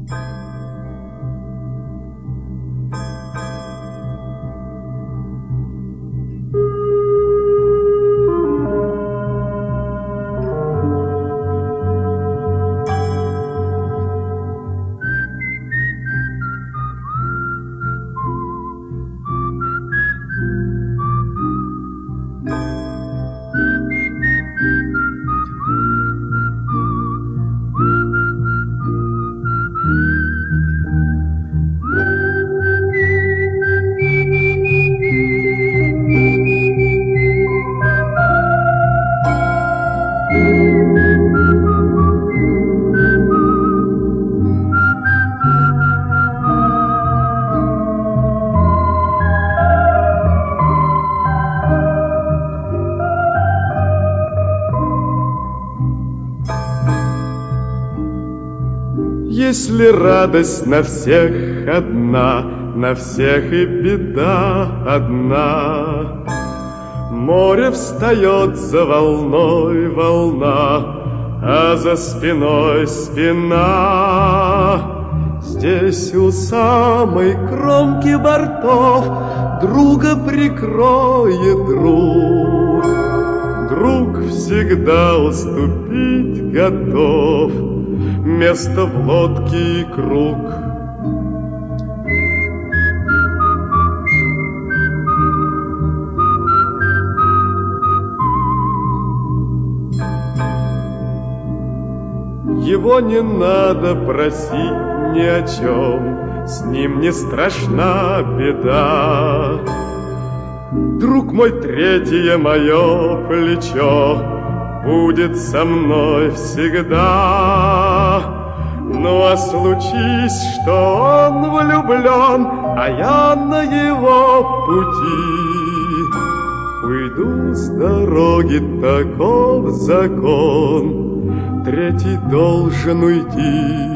Если радость на всех одна, на всех и беда одна. Море встает за волной волна, а за спиной спина. Здесь у самой кромки бортов друга прикроет друг. Друг всегда уступить готов, место в лодке и круг. Его не надо просить ни о чем, с ним не страшна беда. Друг мой, третье мое плечо будет со мной всегда. Ну а случись, что он влюблен, а я на его пути, уйду с дороги, таков закон, третий должен уйти.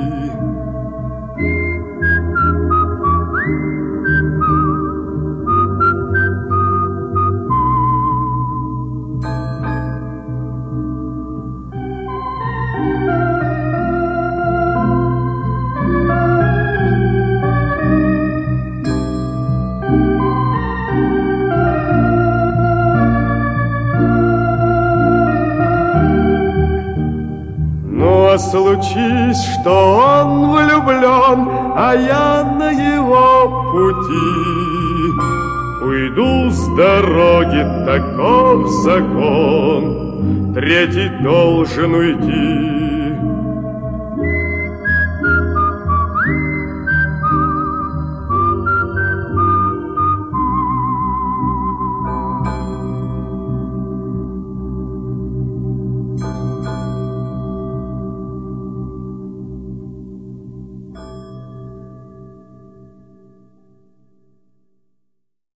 Случись, что он влюблен, а я на его пути, уйду с дороги, таков закон, третий должен уйти.